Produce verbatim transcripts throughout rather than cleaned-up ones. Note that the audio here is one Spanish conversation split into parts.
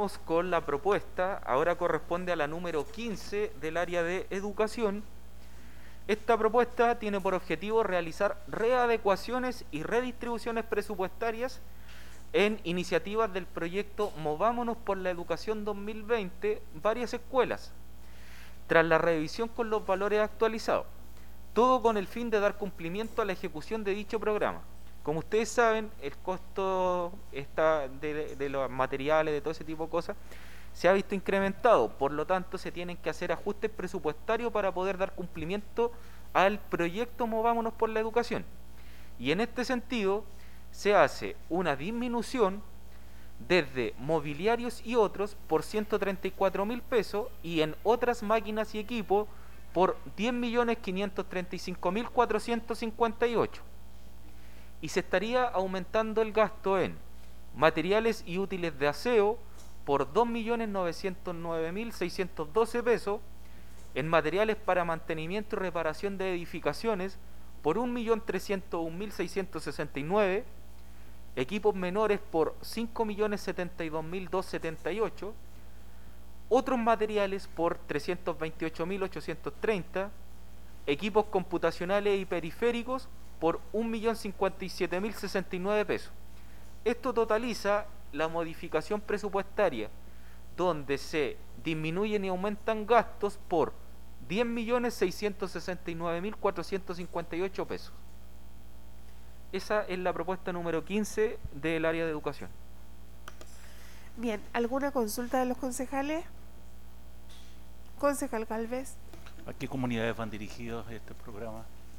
continuamos con la propuesta. Ahora corresponde a la número quince del área de educación. Esta propuesta tiene por objetivo realizar readecuaciones y redistribuciones presupuestarias en iniciativas del proyecto Movámonos por la Educación dos mil veinte, varias escuelas, tras la revisión con los valores actualizados, todo con el fin de dar cumplimiento a la ejecución de dicho programa. Como ustedes saben, el costo está de, de los materiales, de todo ese tipo de cosas, se ha visto incrementado, por lo tanto se tienen que hacer ajustes presupuestarios para poder dar cumplimiento al proyecto Movámonos por la Educación. Y en este sentido se hace una disminución desde mobiliarios y otros por ciento treinta y cuatro mil pesos y en otras máquinas y equipos por diez millones quinientos treinta y cinco mil cuatrocientos cincuenta y ocho. Y se estaría aumentando el gasto en materiales y útiles de aseo por dos millones novecientos nueve mil seiscientos doce pesos, en materiales para mantenimiento y reparación de edificaciones por un millón trescientos un mil seiscientos sesenta y nueve, equipos menores por cinco millones setenta y dos mil doscientos setenta y ocho, otros materiales por trescientos veintiocho mil ochocientos treinta, equipos computacionales y periféricos por un millón cincuenta y siete mil sesenta y nueve pesos. Esto totaliza la modificación presupuestaria, donde se disminuyen y aumentan gastos por diez millones seiscientos sesenta y nueve mil cuatrocientos cincuenta y ocho pesos. Esa es la propuesta número quince del área de educación. Bien, ¿alguna consulta de los concejales? Concejal Galvez. ¿A qué comunidades van dirigidos este programa?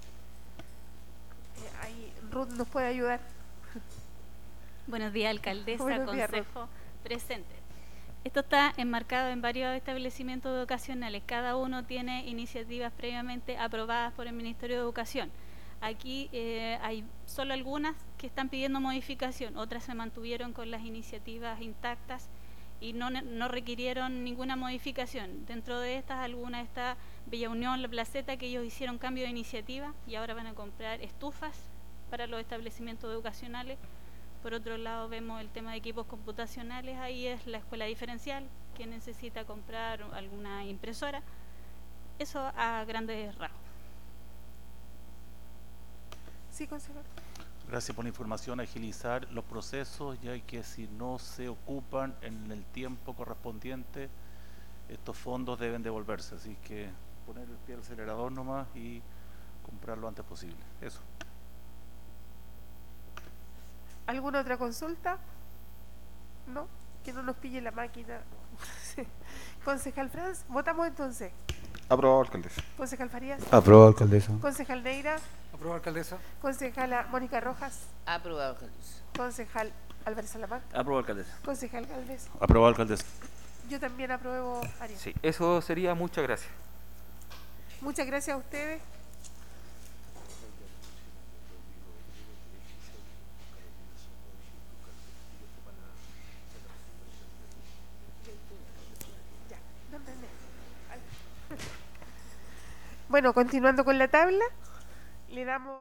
Eh, ahí Ruth nos puede ayudar. Buenos días, alcaldesa, Buenos días, consejo Ruth. presente. Esto está enmarcado en varios establecimientos educacionales. Cada uno tiene iniciativas previamente aprobadas por el Ministerio de Educación. Aquí eh, hay solo algunas que están pidiendo modificación, otras se mantuvieron con las iniciativas intactas y no, no requirieron ninguna modificación. Dentro de estas, alguna está Bella Unión, La Placeta, que ellos hicieron cambio de iniciativa y ahora van a comprar estufas para los establecimientos educacionales. Por otro lado, vemos el tema de equipos computacionales, ahí es la escuela diferencial, que necesita comprar alguna impresora. Eso a grandes rasgos. Sí, consejero. Gracias por la información. Agilizar los procesos, ya que si no se ocupan en el tiempo correspondiente, estos fondos deben devolverse. Así que poner el pie al acelerador nomás y comprar lo antes posible. Eso. ¿Alguna otra consulta? ¿No? Que no nos pille la máquina. Concejal Franz, votamos entonces. Aprobado, alcaldesa. Concejal Farías. Aprobado, alcaldesa. Concejal Neira. Aprobado, alcaldesa. Concejala Mónica Rojas. Aprobado, alcaldesa. Concejal Álvarez Salamanca. Aprobado, alcaldesa. Concejal Galvez. Aprobado, alcaldesa. Yo también apruebo, Arias. Sí, eso sería. Muchas gracias. Muchas gracias a ustedes. Bueno, continuando con la tabla, le damos...